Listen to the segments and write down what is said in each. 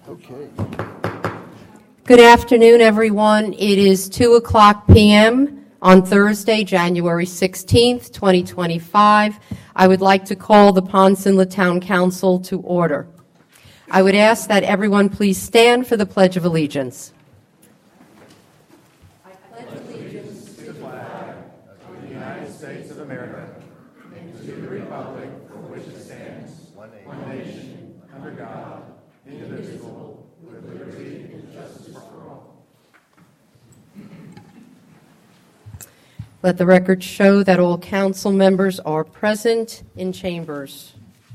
Okay. Good afternoon, everyone. It is 2:00 p.m. on Thursday, January 16th, 2025. I would like to call the Ponce Inlet Town Council to order. I would ask that everyone please stand for the Pledge of Allegiance. I pledge allegiance to the flag of the United States of America and to the republic for which it stands, one nation, under God, indivisible, with liberty and justice for all. Let the record show that all council members are present in chambers.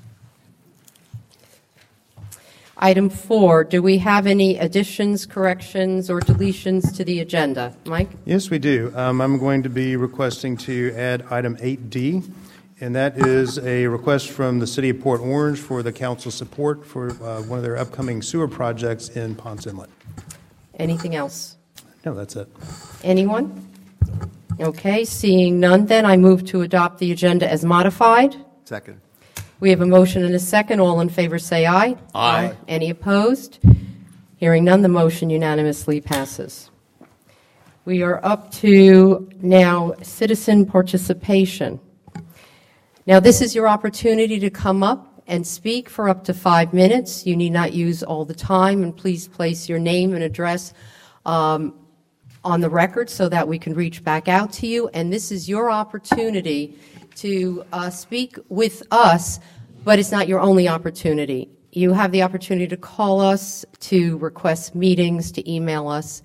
Item 4, do we have any additions, corrections, or deletions to the agenda? Mike? Yes, we do. I'm going to be requesting to add item 8D, and that is a request from the City of Port Orange for the council support for one of their upcoming sewer projects in Ponce Inlet. Anything else? No, that's it. Anyone? Okay, seeing none, then I move to adopt the agenda as modified. Second. We have a motion and a second. All in favor say aye. Aye. Any opposed? Hearing none, the motion unanimously passes. We are up to now citizen participation. Now, this is your opportunity to come up and speak for up to 5 minutes. You need not use all the time, and please place your name and address on the record so that we can reach back out to you. And this is your opportunity to speak with us, but it's not your only opportunity. You have the opportunity to call us, to request meetings, to email us.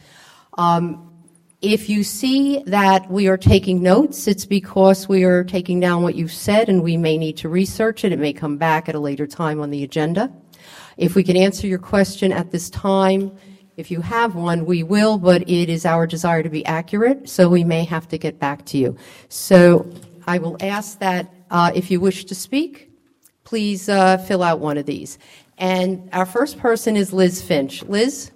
If you see that we are taking notes, it's because we are taking down what you've said, and we may need to research it. It may come back at a later time on the agenda. If we can answer your question at this time, if you have one, we will, but it is our desire to be accurate, so we may have to get back to you. So I will ask that if you wish to speak, please fill out one of these. And our first person is Liz Finch. Liz?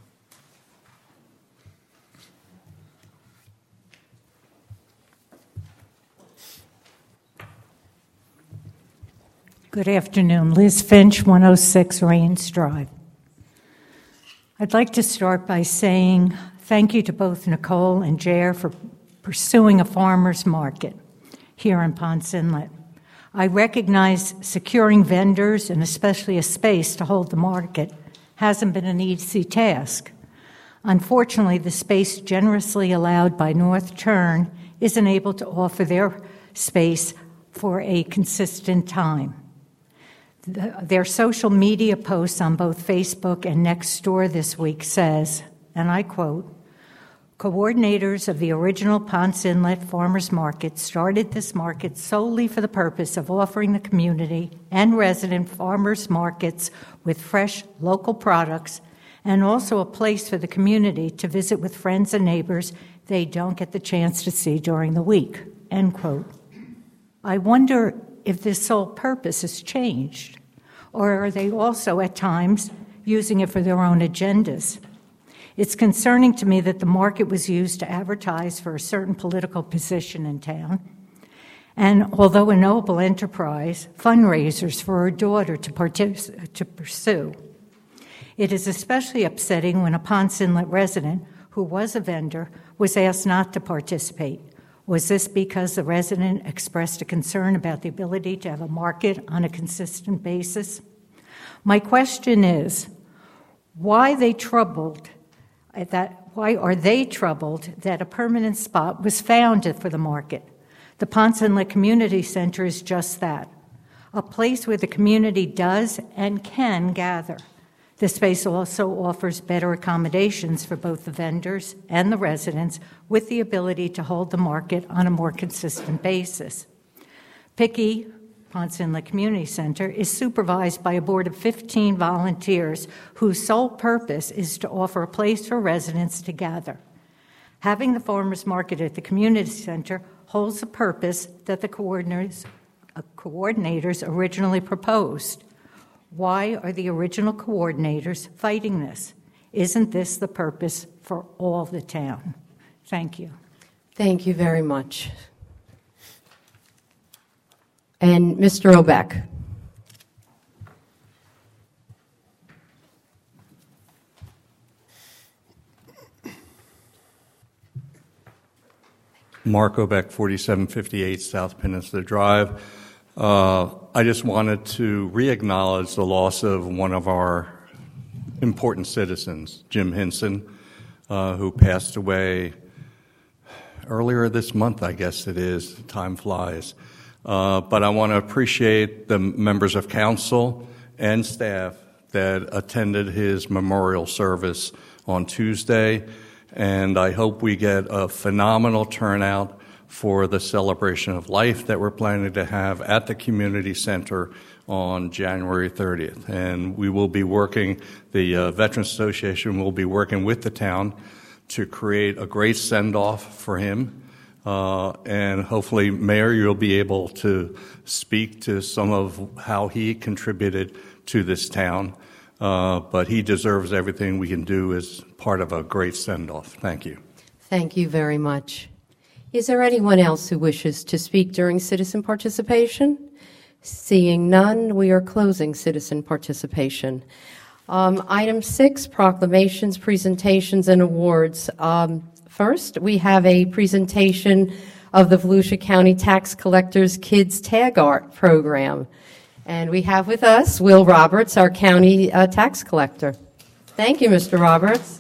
Good afternoon. Liz Finch, 106 Rains Drive. I'd like to start by saying thank you to both Nicole and Jer for pursuing a farmer's market here in Ponce Inlet. I recognize securing vendors and especially a space to hold the market hasn't been an easy task. Unfortunately, the space generously allowed by North Turn isn't able to offer their space for a consistent time. Their social media posts on both Facebook and Nextdoor this week says, and I quote, "Coordinators of the original Ponce Inlet Farmers Market started this market solely for the purpose of offering the community and resident farmers markets with fresh local products and also a place for the community to visit with friends and neighbors they don't get the chance to see during the week," end quote. I wonder if this sole purpose has changed, or are they also at times using it for their own agendas? It's concerning to me that the market was used to advertise for a certain political position in town, and although a noble enterprise, fundraisers for her daughter to pursue. It is especially upsetting when a Ponce Inlet resident who was a vendor was asked not to participate. Was this because the resident expressed a concern about the ability to have a market on a consistent basis? My question is, why are they troubled that a permanent spot was found for the market? The Ponce Inlet Community Center is just that, a place where the community does and can gather. The space also offers better accommodations for both the vendors and the residents with the ability to hold the market on a more consistent basis. PICI, Ponce Inlet Community Center, is supervised by a board of 15 volunteers whose sole purpose is to offer a place for residents to gather. Having the farmers market at the community center holds a purpose that the coordinators originally proposed. Why are the original coordinators fighting this? Isn't this the purpose for all the town? Thank you. Thank you very much. And Mr. Obeck. Mark Obeck, 4758 South Peninsula Drive. I just wanted to re-acknowledge the loss of one of our important citizens, Jim Hinson, who passed away earlier this month, I guess it is. Time flies. But I want to appreciate the members of council and staff that attended his memorial service on Tuesday, and I hope we get a phenomenal turnout for the celebration of life that we're planning to have at the community center on January 30th. And we will be working, the Veterans Association will be working with the town to create a great send-off for him. And hopefully, Mayor, you'll be able to speak to some of how he contributed to this town. But he deserves everything we can do as part of a great send-off. Thank you. Thank you very much. Is there anyone else who wishes to speak during citizen participation? Seeing none, we are closing citizen participation. Item 6, proclamations, presentations, and awards. First, we have a presentation of the Volusia County Tax Collectors Kids Tag Art Program. And we have with us Will Roberts, our county tax collector. Thank you, Mr. Roberts.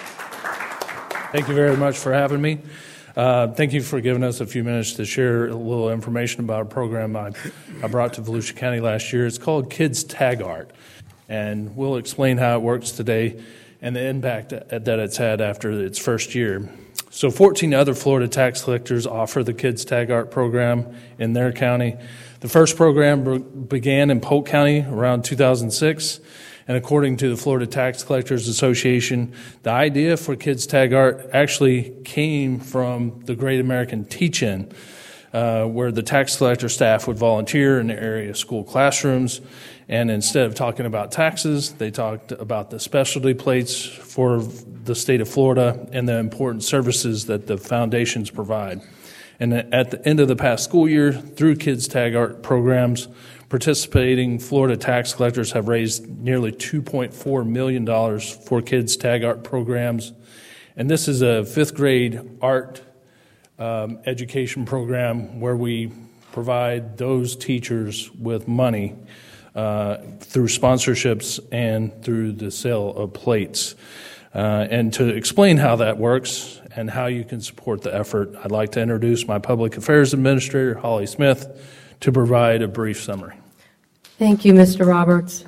Thank you very much for having me. Thank you for giving us a few minutes to share a little information about a program I brought to Volusia County last year. It's called Kids Tag Art, and we'll explain how it works today and the impact that it's had after its first year. So 14 other Florida tax collectors offer the Kids Tag Art program in their county. The first program began in Polk County around 2006, and according to the Florida Tax Collectors Association, the idea for Kids Tag Art actually came from the Great American Teach-In, where the tax collector staff would volunteer in the area school classrooms, and instead of talking about taxes, they talked about the specialty plates for the state of Florida and the important services that the foundations provide. And at the end of the past school year, through Kids Tag Art programs, participating Florida tax collectors have raised nearly $2.4 million for Kids Tag Art programs. And this is a fifth grade art education program where we provide those teachers with money through sponsorships and through the sale of plates. And to explain how that works and how you can support the effort, I'd like to introduce my Public Affairs Administrator, Holly Smith, to provide a brief summary. Thank you, Mr. Roberts.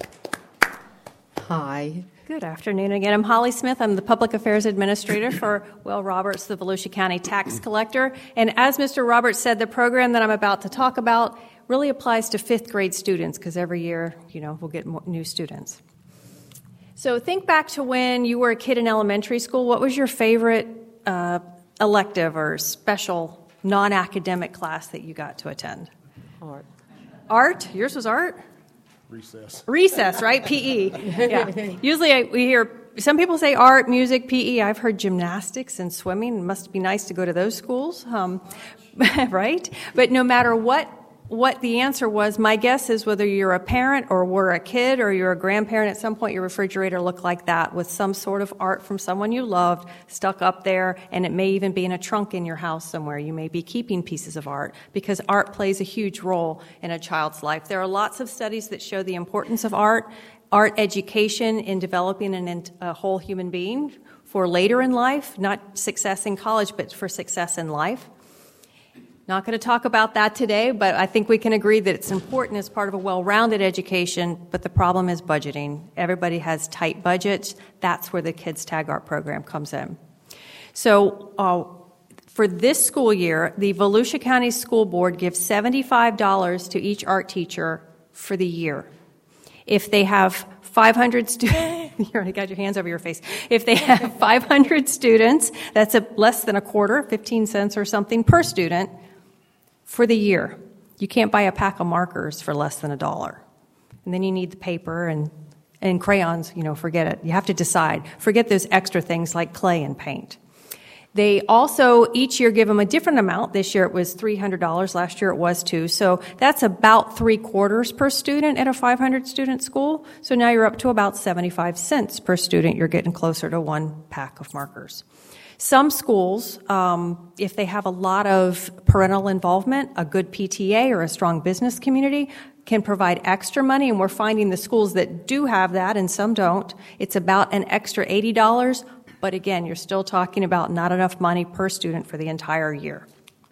Hi. Good afternoon again. I'm Holly Smith. I'm the Public Affairs Administrator for Will Roberts, the Volusia County Tax Collector. And as Mr. Roberts said, the program that I'm about to talk about really applies to fifth grade students because every year, we'll get more new students. So think back to when you were a kid in elementary school. What was your favorite elective or special non-academic class that you got to attend? Art. Art? Yours was art? Recess. Recess, right? PE. Yeah. Usually we hear some people say art, music, PE. I've heard gymnastics and swimming. It must be nice to go to those schools, right? But no matter what the answer was, my guess is whether you're a parent or were a kid or you're a grandparent, at some point your refrigerator looked like that with some sort of art from someone you loved stuck up there, and it may even be in a trunk in your house somewhere. You may be keeping pieces of art because art plays a huge role in a child's life. There are lots of studies that show the importance of art education in developing a whole human being for later in life, not success in college, but for success in life. Not going to talk about that today, but I think we can agree that it's important as part of a well-rounded education, but the problem is budgeting. Everybody has tight budgets. That's where the Kids Tag Art program comes in. So for this school year, the Volusia County School Board gives $75 to each art teacher for the year. If they have 500 students, you already got your hands over your face. If they have 500 students, that's less than a quarter, 15 cents or something per student for the year. You can't buy a pack of markers for less than $1. And then you need the paper and crayons, forget it. You have to decide. Forget those extra things like clay and paint. They also each year give them a different amount. This year it was $300. Last year it was $200. So that's about 3/4 per student at a 500 student school. So now you're up to about 75 cents per student. You're getting closer to one pack of markers. Some schools, if they have a lot of parental involvement, a good PTA or a strong business community, can provide extra money, and we're finding the schools that do have that and some don't, it's about an extra $80, but again, you're still talking about not enough money per student for the entire year.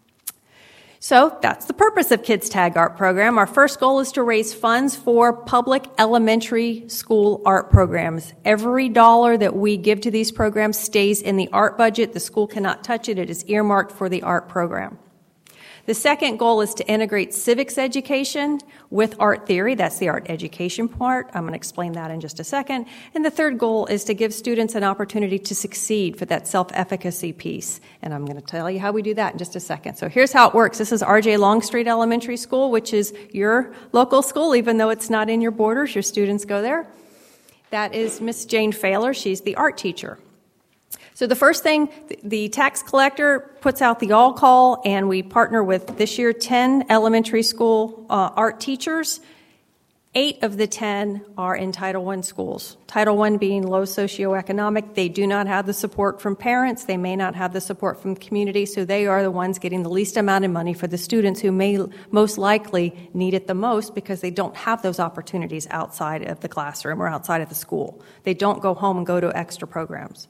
So that's the purpose of Kids Tag Art Program. Our first goal is to raise funds for public elementary school art programs. Every dollar that we give to these programs stays in the art budget. The school cannot touch it. It is earmarked for the art program. The second goal is to integrate civics education with art theory. That's the art education part. I'm going to explain that in just a second. And the third goal is to give students an opportunity to succeed for that self-efficacy piece. And I'm going to tell you how we do that in just a second. So here's how it works. This is R.J. Longstreet Elementary School, which is your local school, even though it's not in your borders. Your students go there. That is Miss Jane Failer. She's the art teacher. So the first thing, the tax collector puts out the all call, and we partner with, this year, 10 elementary school art teachers. 8 of the 10 are in Title I schools. Title I being low socioeconomic. They do not have the support from parents. They may not have the support from the community, so they are the ones getting the least amount of money for the students who may most likely need it the most because they don't have those opportunities outside of the classroom or outside of the school. They don't go home and go to extra programs.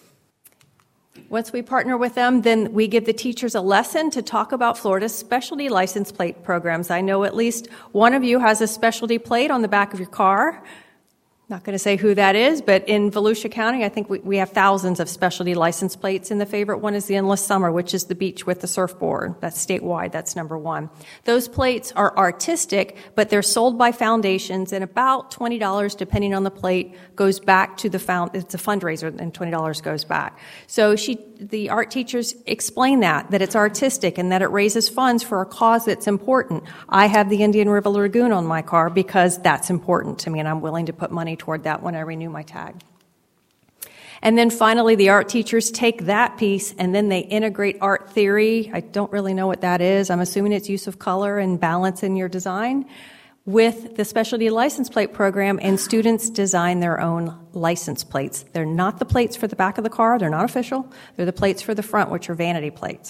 Once we partner with them, then we give the teachers a lesson to talk about Florida's specialty license plate programs. I know at least one of you has a specialty plate on the back of your car. Not going to say who that is, but in Volusia County, I think we have thousands of specialty license plates, and the favorite one is the Endless Summer, which is the beach with the surfboard. That's statewide. That's number one. Those plates are artistic, but they're sold by foundations, and about $20, depending on the plate, goes back to the it's a fundraiser, and $20 goes back. So the art teachers explain that it's artistic and that it raises funds for a cause that's important. I have the Indian River Lagoon on my car because that's important to me, and I'm willing to put money toward that when I renew my tag. And then finally, the art teachers take that piece and then they integrate art theory. I don't really know what that is. I'm assuming it's use of color and balance in your design with the specialty license plate program, and students design their own license plates. They're not the plates for the back of the car. They're not official. They're the plates for the front, which are vanity plates.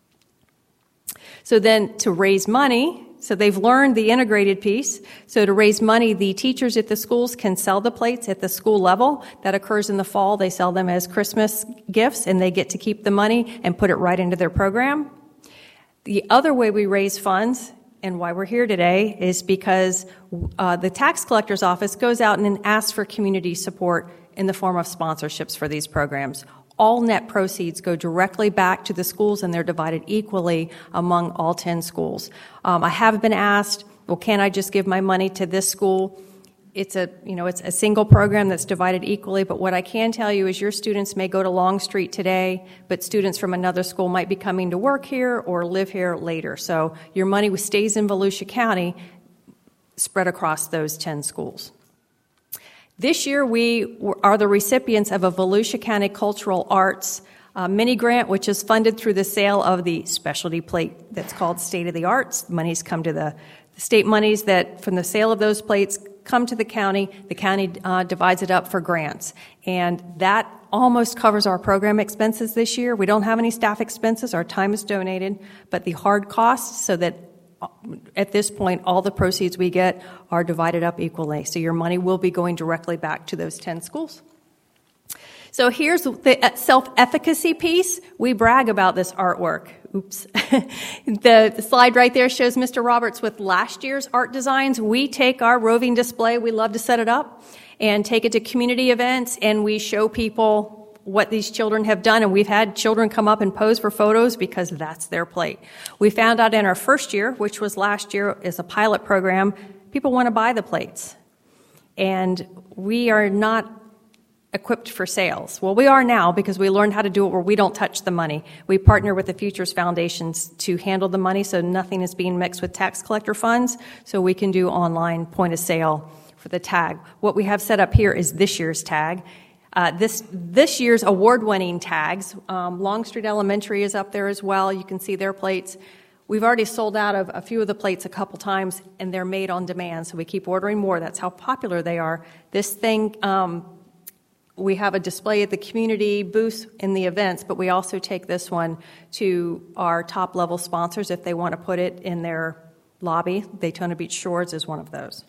So then to raise money, so they've learned the integrated piece. So to raise money, the teachers at the schools can sell the plates at the school level. That occurs in the fall. They sell them as Christmas gifts, and they get to keep the money and put it right into their program. The other way we raise funds, and why we're here today, is because the tax collector's office goes out and asks for community support in the form of sponsorships for these programs. All net proceeds go directly back to the schools, and they're divided equally among all 10 schools. I have been asked, well, can I just give my money to this school? It's a single program that's divided equally, but what I can tell you is your students may go to Longstreet today, but students from another school might be coming to work here or live here later. So your money stays in Volusia County, spread across those 10 schools. This year, we are the recipients of a Volusia County Cultural Arts mini grant, which is funded through the sale of the specialty plate that's called State of the Arts. The monies come to the state monies that from the sale of those plates come to the county. The county divides it up for grants, and that almost covers our program expenses this year. We don't have any staff expenses. Our time is donated, but the hard costs, so that at this point, all the proceeds we get are divided up equally. So your money will be going directly back to those 10 schools. So here's the self-efficacy piece. We brag about this artwork. Oops. The slide right there shows Mr. Roberts with last year's art designs. We take our roving display, we love to set it up, and take it to community events, and we show people what these children have done, and we've had children come up and pose for photos because that's their plate. We found out in our first year, which was last year as a pilot program, people want to buy the plates. And we are not equipped for sales. Well, we are now because we learned how to do it where we don't touch the money. We partner with the Futures Foundations to handle the money, so nothing is being mixed with tax collector funds, so we can do online point of sale for the tag. What we have set up here is this year's tag. This year's award-winning tags, Longstreet Elementary is up there as well. You can see their plates. We've already sold out of a few of the plates a couple times, and they're made on demand, so we keep ordering more. That's how popular they are. This thing we have a display at the community booth in the events, but we also take this one to our top-level sponsors if they want to put it in their lobby. Daytona Beach Shores is one of those.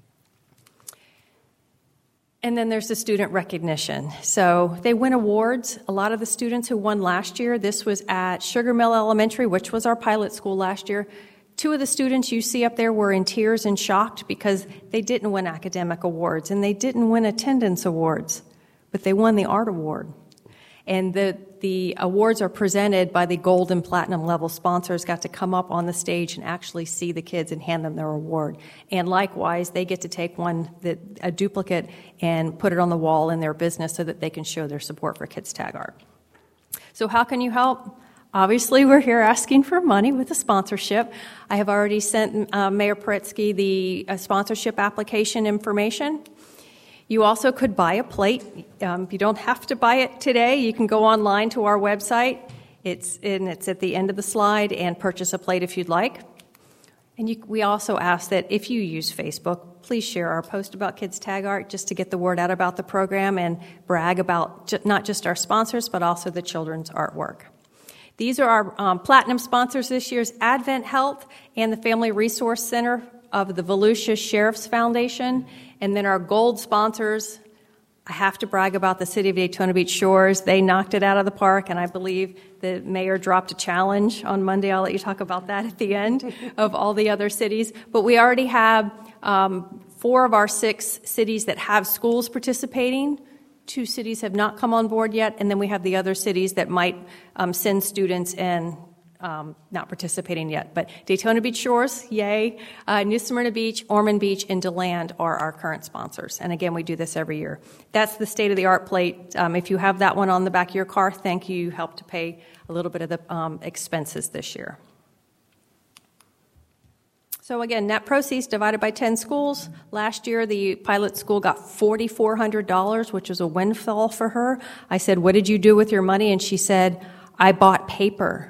And then there's the student recognition. So they win awards. A lot of the students who won last year, this was at Sugar Mill Elementary, which was our pilot school last year. 2 of the students you see up there were in tears and shocked because they didn't win academic awards and they didn't win attendance awards, but they won the art award. And the awards are presented by the gold and platinum level sponsors, got to come up on the stage and actually see the kids and hand them their award. And likewise, they get to take a duplicate and put it on the wall in their business so that they can show their support for Kids Tag Art. So how can you help? Obviously, we're here asking for money with a sponsorship. I have already sent Mayor Paretsky the sponsorship application information. You also could buy a plate. You don't have to buy it today. You can go online to our website. It's at the end of the slide, and purchase a plate if you'd like. And we also ask that if you use Facebook, please share our post about Kids Tag Art just to get the word out about the program and brag about not just our sponsors, but also the children's artwork. These are our platinum sponsors this year's Advent Health and the Family Resource Center of the Volusia Sheriff's Foundation. And then our gold sponsors, I have to brag about the City of Daytona Beach Shores. They knocked it out of the park, and I believe the mayor dropped a challenge on Monday. I'll let you talk about that at the end of all the other cities. But we already have 4 of our 6 cities that have schools participating. 2 cities have not come on board yet, and then we have the other cities that might send students and not participating yet. But Daytona Beach Shores, yay. New Smyrna Beach, Ormond Beach, and DeLand are our current sponsors. And again, we do this every year. That's the state-of-the-art plate. If you have that one on the back of your car, thank you. You helped to pay a little bit of the expenses this year. So again, net proceeds divided by 10 schools. Last year, the pilot school got $4,400, which was a windfall for her. I said, "What did you do with your money?" And she said, "I bought paper."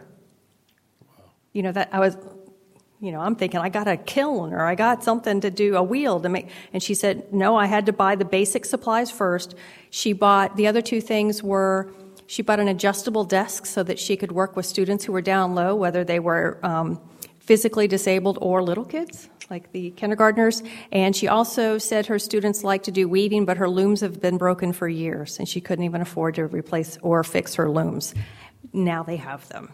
You know, that I was, I'm thinking I got a kiln or I got something to do, a wheel to make. And she said, "No, I had to buy the basic supplies first." She bought, the other 2 things were, she bought an adjustable desk so that she could work with students who were down low, whether they were physically disabled or little kids, like the kindergartners. And she also said her students like to do weaving, but her looms have been broken for years, and she couldn't even afford to replace or fix her looms. Now they have them.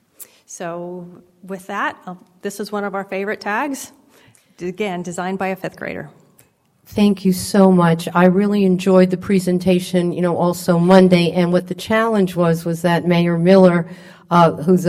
So with that, this is one of our favorite tags, again, designed by a 5th grader. Thank you so much. I really enjoyed the presentation, also Monday. And what the challenge was that Mayor Miller, who's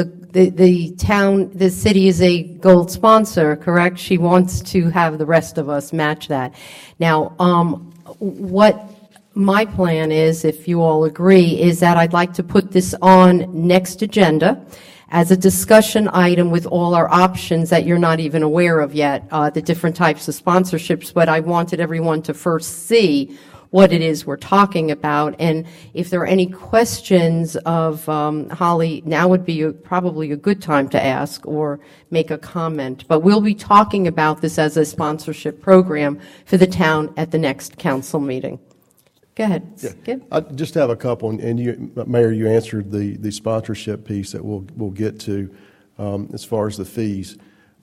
the city is a gold sponsor, correct? She wants to have the rest of us match that. Now, what my plan is, if you all agree, is that I'd like to put this on next agenda as a discussion item with all our options that you're not even aware of yet, the different types of sponsorships, but I wanted everyone to first see what it is we're talking about. And if there are any questions of Holly, now would be probably a good time to ask or make a comment. But we'll be talking about this as a sponsorship program for the town at the next council meeting. Go ahead. Yeah. Skip. I just have a couple, and you, Mayor, you answered the sponsorship piece that we'll get to as far as the fees.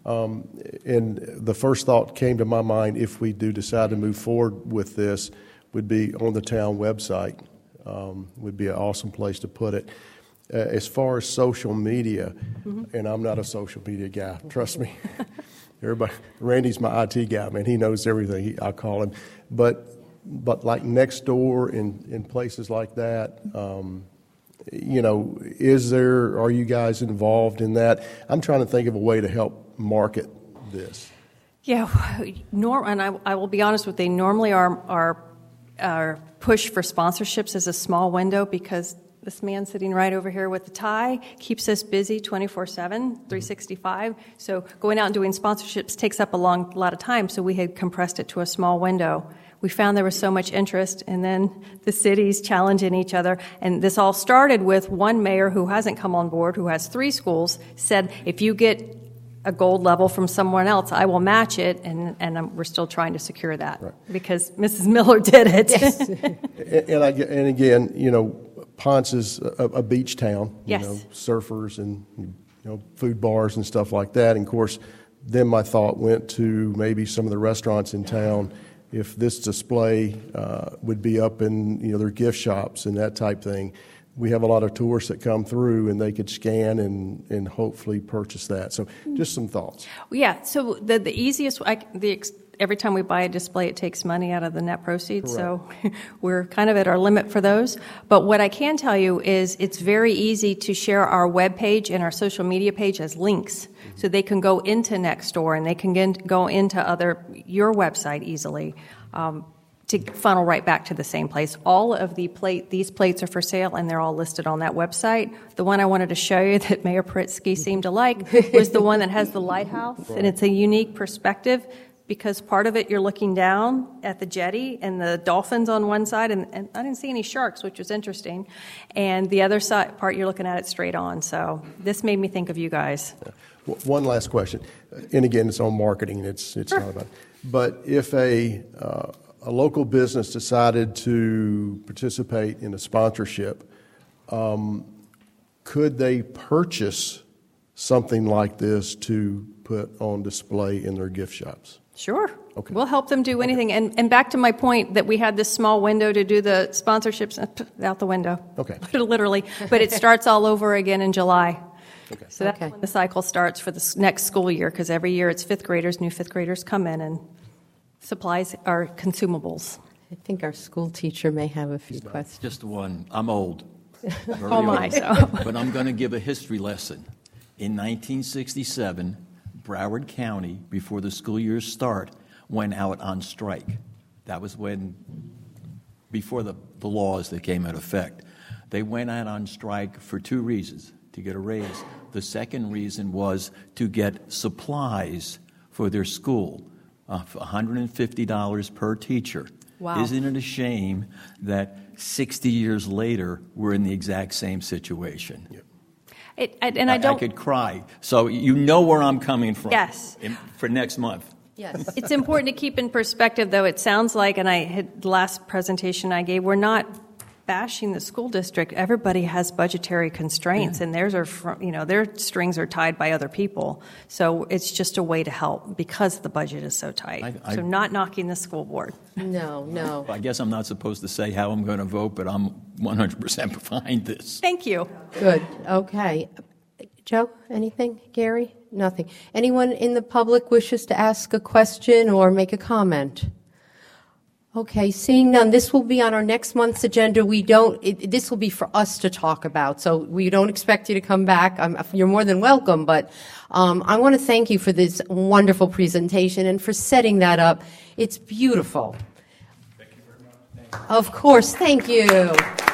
And the first thought came to my mind, if we do decide to move forward with this, would be on the town website. Would be an awesome place to put it. As far as social media, and I'm not a social media guy, trust me. Everybody, Randy's my IT guy, man. He knows everything. I call him, but like Nextdoor in places like that, are you guys involved in that? I'm trying to think of a way to help market this. Yeah, and I will be honest with you, normally our push for sponsorships is a small window because this man sitting right over here with the tie keeps us busy 24/7, 365. So going out and doing sponsorships takes up a lot of time, so we had compressed it to a small window. We found there was so much interest, and then the cities challenging each other. And this all started with one mayor who hasn't come on board, who has 3 schools, said, if you get a gold level from someone else, I will match it, and we're still trying to secure that because Mrs. Miller did it. Yes. And again, you know, Ponce is a beach town. Yes. You know, surfers and, you know, food bars and stuff like that. And of course, then my thought went to maybe some of the restaurants in town. If this display would be up in, you know, their gift shops and that type thing, we have a lot of tourists that come through and they could scan and hopefully purchase that. So just some thoughts. Yeah, so the easiest, every time we buy a display, it takes money out of the net proceeds, so we're kind of at our limit for those. But what I can tell you is it's very easy to share our web page and our social media page as links. So they can go into Nextdoor and they can go into your website easily. To funnel right back to the same place. All of these plates are for sale, and they're all listed on that website. The one I wanted to show you that Mayor Pritzky seemed to like was the one that has the lighthouse, and it's a unique perspective because part of it you're looking down at the jetty and the dolphins on one side, and I didn't see any sharks, which was interesting, and the other side part you're looking at it straight on. So this made me think of you guys. One last question, and again, it's on marketing. It's Sure. not about. But if a local business decided to participate in a sponsorship, could they purchase something like this to put on display in their gift shops? Sure. Okay. We'll help them do anything. And back to my point that we had this small window to do the sponsorships, out the window. Okay. Literally. But it starts all over again in July. Okay. So that's when the cycle starts for the next school year, because every year it's new fifth graders come in, and supplies are consumables. I think our school teacher may have a few questions. Just one. I'm old. Very Oh, my, old. so. But I'm going to give a history lesson. In 1967, Broward County, before the school years start, went out on strike. That was before the laws that came into effect. They went out on strike for two reasons: to get a raise. The second reason was to get supplies for their school. $150 per teacher. Wow. Isn't it a shame that 60 years later we're in the exact same situation? I I could cry. So you know where I'm coming from. Yes. For next month. Yes. It's important to keep in perspective, though. It sounds like, and the last presentation I gave, we're not bashing the school district. Everybody has budgetary constraints, and theirs are, their strings are tied by other people. So it's just a way to help because the budget is so tight. So not knocking the school board. No. I guess I'm not supposed to say how I'm going to vote, but I'm 100% behind this. Thank you. Good. Okay. Joe, anything? Gary? Nothing. Anyone in the public wishes to ask a question or make a comment? Okay, seeing none, this will be on our next month's agenda. This will be for us to talk about, so we don't expect you to come back. You're more than welcome, but I want to thank you for this wonderful presentation and for setting that up. It's beautiful. Thank you very much. Thank you. Of course, thank you.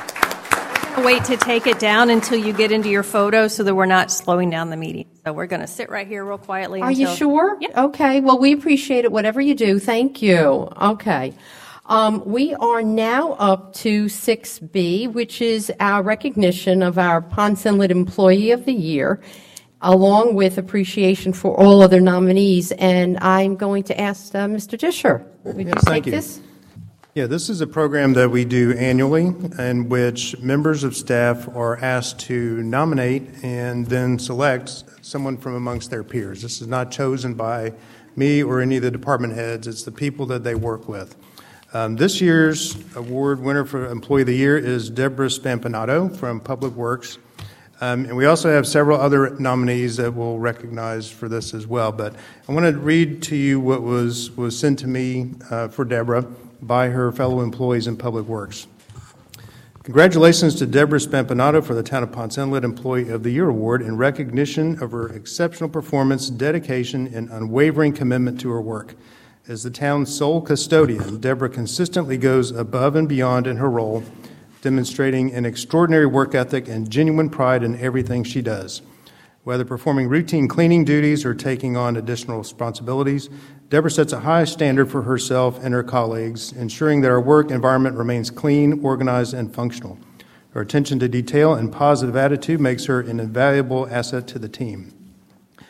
Wait to take it down until you get into your photo so that we're not slowing down the meeting. So we're going to sit right here real quietly. Are you sure? Yeah. Okay, well, we appreciate it, whatever you do. Thank you. Okay. We are now up to 6B, which is our recognition of our Ponce Inlet Employee of the Year, along with appreciation for all other nominees. And I'm going to ask Mr. Disher, would you take this? Yeah, this is a program that we do annually in which members of staff are asked to nominate and then select someone from amongst their peers. This is not chosen by me or any of the department heads. It's the people that they work with. This year's award winner for Employee of the Year is Deborah Spampanato from Public Works. And we also have several other nominees that we'll recognize for this as well. But I want to read to you what was sent to me for Deborah by her fellow employees in Public Works. Congratulations to Deborah Spampanato for the Town of Ponce Inlet Employee of the Year Award in recognition of her exceptional performance, dedication, and unwavering commitment to her work. As the town's sole custodian, Deborah consistently goes above and beyond in her role, demonstrating an extraordinary work ethic and genuine pride in everything she does. Whether performing routine cleaning duties or taking on additional responsibilities, Deborah sets a high standard for herself and her colleagues, ensuring that our work environment remains clean, organized, and functional. Her attention to detail and positive attitude makes her an invaluable asset to the team.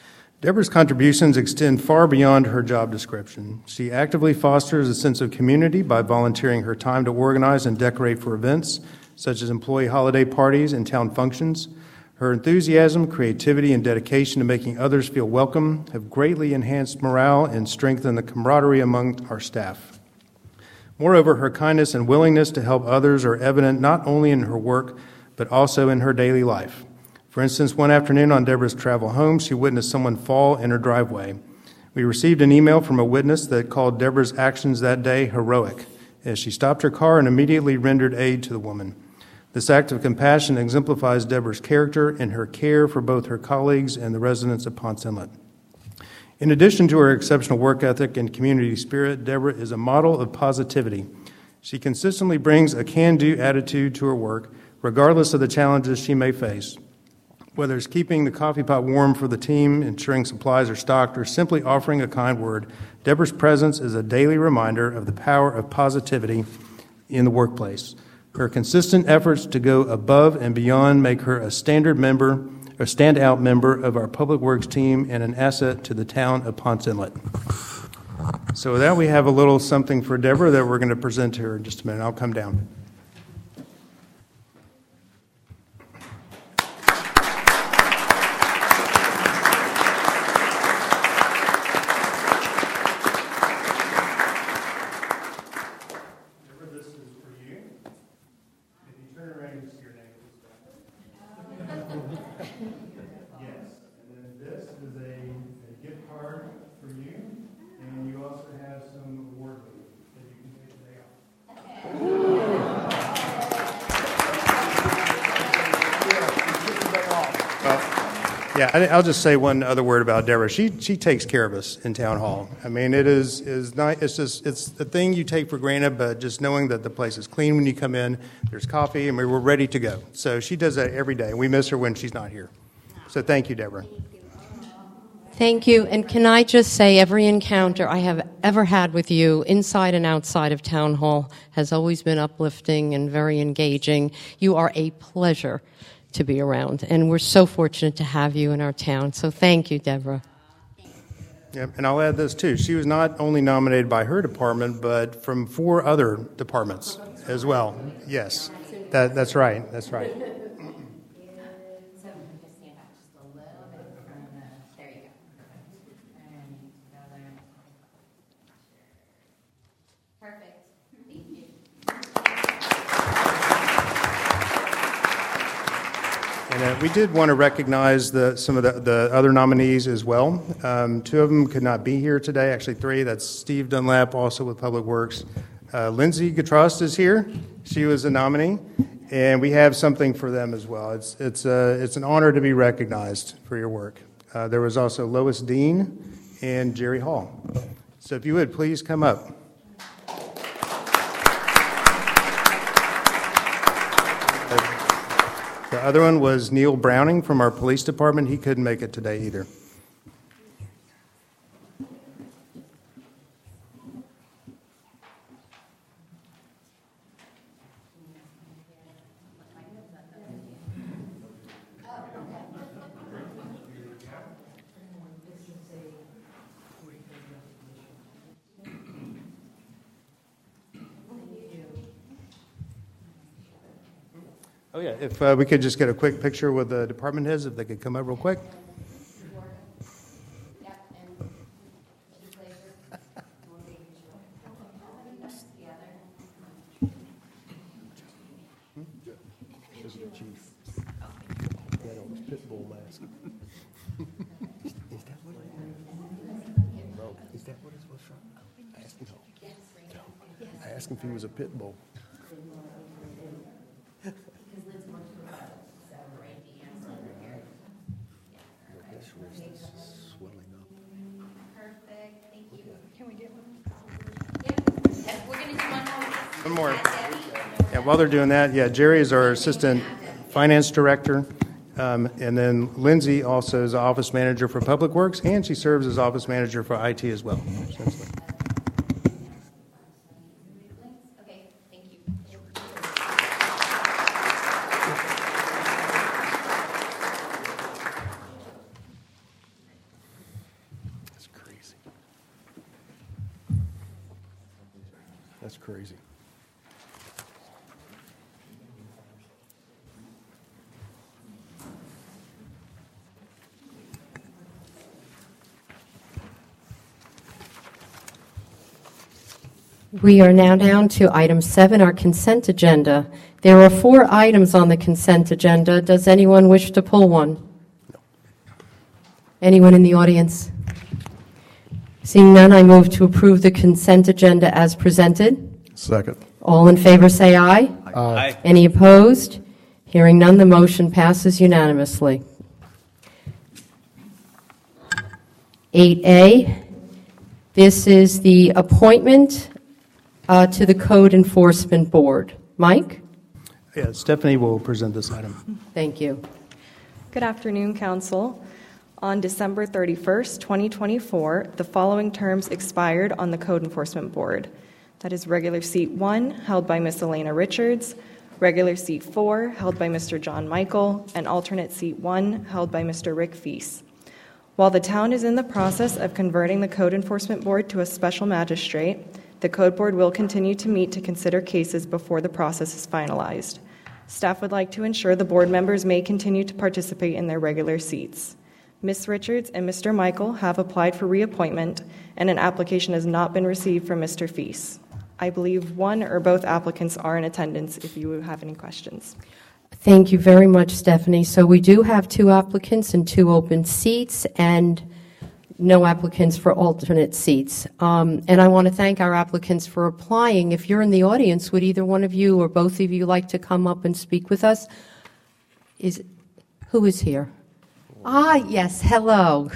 Deborah's contributions extend far beyond her job description. She actively fosters a sense of community by volunteering her time to organize and decorate for events, such as employee holiday parties and town functions. Her enthusiasm, creativity, and dedication to making others feel welcome have greatly enhanced morale and strengthened the camaraderie among our staff. Moreover, her kindness and willingness to help others are evident not only in her work, but also in her daily life. For instance, one afternoon on Deborah's travel home, she witnessed someone fall in her driveway. We received an email from a witness that called Deborah's actions that day heroic, as she stopped her car and immediately rendered aid to the woman. This act of compassion exemplifies Deborah's character and her care for both her colleagues and the residents of Ponce Inlet. In addition to her exceptional work ethic and community spirit, Deborah is a model of positivity. She consistently brings a can-do attitude to her work, regardless of the challenges she may face. Whether it's keeping the coffee pot warm for the team, ensuring supplies are stocked, or simply offering a kind word, Deborah's presence is a daily reminder of the power of positivity in the workplace. Her consistent efforts to go above and beyond make her a standout member of our Public Works team and an asset to the town of Ponce Inlet. So with that, we have a little something for Deborah that we're going to present to her in just a minute. I'll come down. Yeah, I'll just say one other word about Deborah. She takes care of us in Town Hall. I mean, is not. It's the thing you take for granted, but just knowing that the place is clean when you come in, there's coffee, and we're ready to go. So she does that every day. We miss her when she's not here. So thank you, Deborah. Thank you. And can I just say, every encounter I have ever had with you, inside and outside of Town Hall, has always been uplifting and very engaging. You are a pleasure to be around, and we're so fortunate to have you in our town. So thank you, Deborah. Yep, and I'll add this too. She was not only nominated by her department, but from 4 other departments as well. Yes, that's right. That's right. And we did want to recognize some of the other nominees as well. 2 of them could not be here today, actually 3. That's Steve Dunlap, also with Public Works. Lindsay Gatrost is here. She was a nominee. And we have something for them as well. It's an honor to be recognized for your work. There was also Lois Dean and Jerry Hall. So if you would, please come up. The other one was Neil Browning from our police department. He couldn't make it today either. Oh, yeah, if we could just get a quick picture with the department heads, if they could come up real quick. I asked him if he was a pit bull. One more. Yeah, while they're doing that, Jerry is our assistant finance director. And then Lindsay also is the office manager for Public Works, and she serves as office manager for IT as well. Okay, thank you. We are now down to item 7, our consent agenda. There are 4 items on the consent agenda. Does anyone wish to pull one? Anyone in the audience? Seeing none, I move to approve the consent agenda as presented. Second. All in favor say aye. Aye. Any opposed? Hearing none, the motion passes unanimously. 8A, this is the appointment to the Code Enforcement Board. Mike? Yeah, Stephanie will present this item. Thank you. Good afternoon, Council. On December 31st, 2024, the following terms expired on the Code Enforcement Board. That is regular seat 1, held by Ms. Elena Richards, regular seat 4, held by Mr. John Michael, and alternate seat 1, held by Mr. Rick Feast. While the town is in the process of converting the Code Enforcement Board to a special magistrate, the Code Board will continue to meet to consider cases before the process is finalized. Staff would like to ensure the board members may continue to participate in their regular seats. Ms. Richards and Mr. Michael have applied for reappointment, and an application has not been received from Mr. Feast. I believe one or both applicants are in attendance if you have any questions. Thank you very much, Stephanie. So we do have 2 applicants and 2 open seats, and no applicants for alternate seats. And I want to thank our applicants for applying. If you're in the audience, would either one of you or both of you like to come up and speak with us? Who is here? Yes, hello.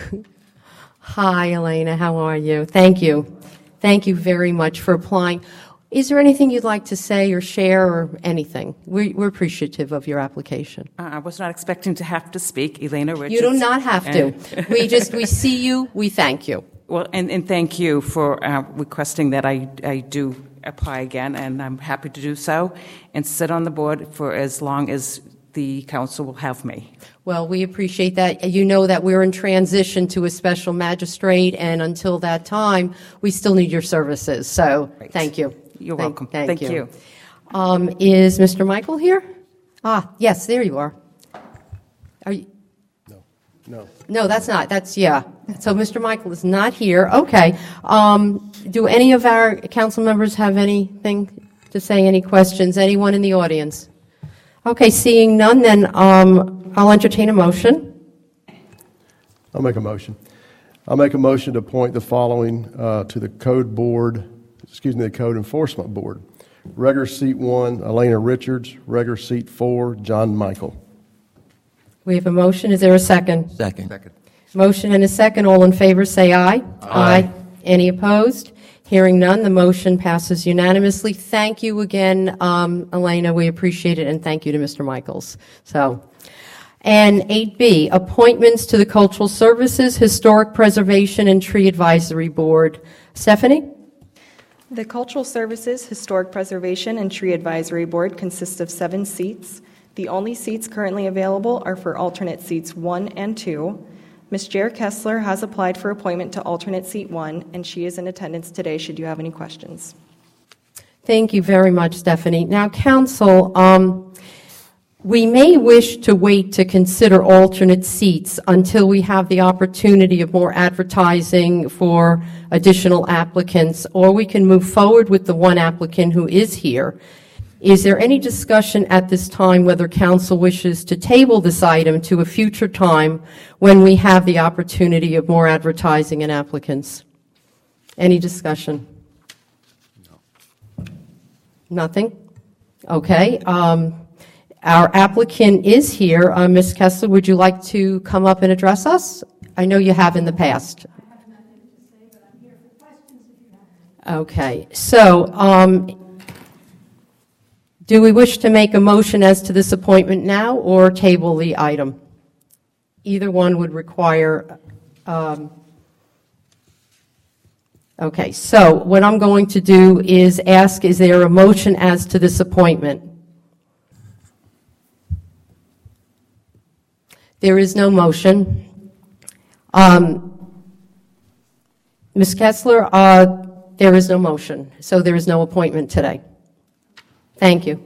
Hi, Elena, how are you? Thank you. Thank you very much for applying. Is there anything you'd like to say or share or anything? We're appreciative of your application. I was not expecting to have to speak. Elena Richards. You do not have to. We see you, we thank you. Well, and thank you for requesting that I do apply again, and I'm happy to do so and sit on the board for as long as the council will have me. Well, we appreciate that. You know that we're in transition to a special magistrate, and until that time, we still need your services. So, Great. Thank you. You're welcome. Thank you. Is Mr. Michael here? Yes, there you are. Are you? No, that's not. So Mr. Michael is not here. Okay. Do any of our council members have anything to say, any questions? Anyone in the audience? Okay, seeing none, then I'll entertain a motion. I'll make a motion. I'll make a motion to appoint the following to the the Code Enforcement Board. Regular seat 1, Elena Richards. Regular seat 4, John Michael. We have a motion. Is there a second? Second. Motion and a second. All in favor say aye. Aye. Any opposed? Hearing none, the motion passes unanimously. Thank you again, Elena. We appreciate it, and thank you to Mr. Michaels. And 8B, appointments to the Cultural Services, Historic Preservation, and Tree Advisory Board. Stephanie? The Cultural Services, Historic Preservation, and Tree Advisory Board consists of 7 seats. The only seats currently available are for alternate seats 1 and 2. Ms. Jer Kessler has applied for appointment to alternate seat 1, and she is in attendance today should you have any questions. Thank you very much, Stephanie. Now, Council, we may wish to wait to consider alternate seats until we have the opportunity of more advertising for additional applicants, or we can move forward with the one applicant who is here. Is there any discussion at this time whether Council wishes to table this item to a future time when we have the opportunity of more advertising and applicants? Any discussion? No. Nothing? Okay. Our applicant is here. Ms. Kessler, would you like to come up and address us? I know you have in the past. I have nothing to say, but I'm here for questions if you have any. Okay. So, do we wish to make a motion as to this appointment now or table the item? Either one would require. Okay, so what I'm going to do is ask, is there a motion as to this appointment? There is no motion. Ms. Kessler, there is no motion, so there is no appointment today. Thank you.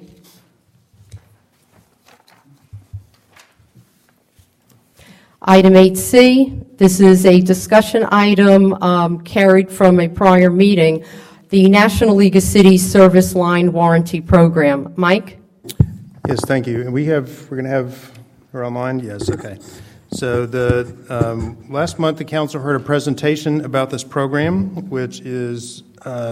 Item 8C, this is a discussion item carried from a prior meeting. the National League of Cities Service Line Warranty Program. Mike? Yes, thank you. And we're going to have her online? Yes, okay. So last month, the council heard a presentation about this program, which is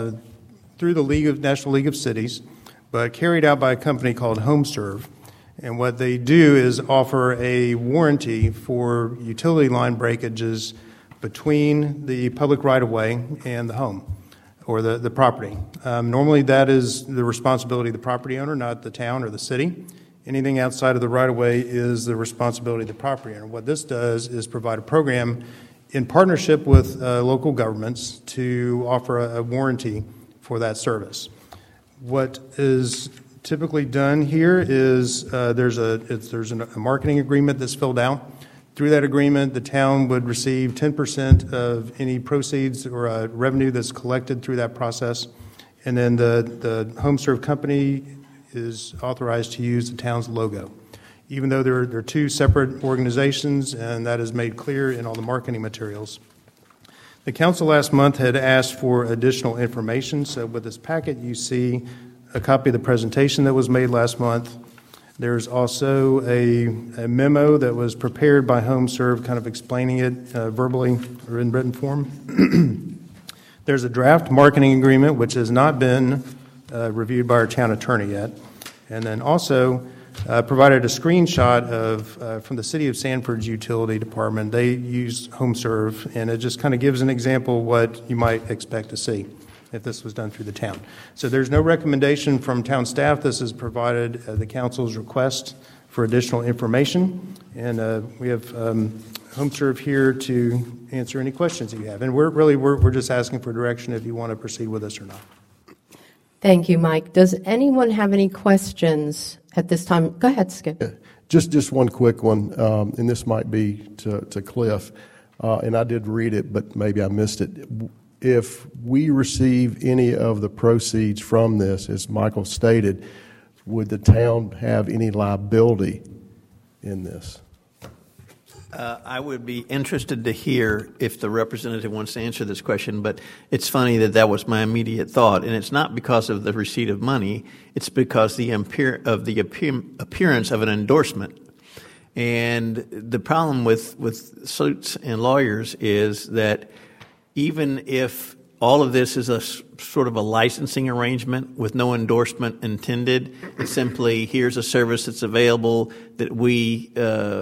through the National League of Cities, but carried out by a company called HomeServe. And what they do is offer a warranty for utility line breakages between the public right-of-way and the home or the property. Normally, that is the responsibility of the property owner, not the town or the city. Anything outside of the right-of-way is the responsibility of the property owner. What this does is provide a program in partnership with local governments to offer a warranty for that service. What is typically done here is there's a marketing agreement that's filled out. Through that agreement, the town would receive 10% of any proceeds or revenue that's collected through that process, and then the HomeServe company is authorized to use the town's logo. Even though they're two separate organizations, and that is made clear in all the marketing materials. The council last month had asked for additional information, so with this packet you see a copy of the presentation that was made last month. There's also a memo that was prepared by HomeServe kind of explaining it verbally or in written form. There's a draft marketing agreement which has not been reviewed by our town attorney yet. And then also provided a screenshot of from the City of Sanford's utility department. They use HomeServe, and it just kind of gives an example of what you might expect to see if this was done through the town. So there's no recommendation from town staff. This is provided the council's request for additional information. And we have HomeServe here to answer any questions that you have. And we're just asking for direction if you want to proceed with this or not. Thank you, Mike. Does anyone have any questions at this time? Go ahead, Skip. Just one quick one, and this might be to Cliff, and I did read it, but maybe I missed it. If we receive any of the proceeds from this, as Michael stated, would the town have any liability in this? I would be interested to hear if the representative wants to answer this question, but it's funny that was my immediate thought, and it's not because of the receipt of money, it's because of the appearance of an endorsement. And the problem with suits and lawyers is that even if all of this is a sort of a licensing arrangement with no endorsement intended, it's simply here's a service that's available that we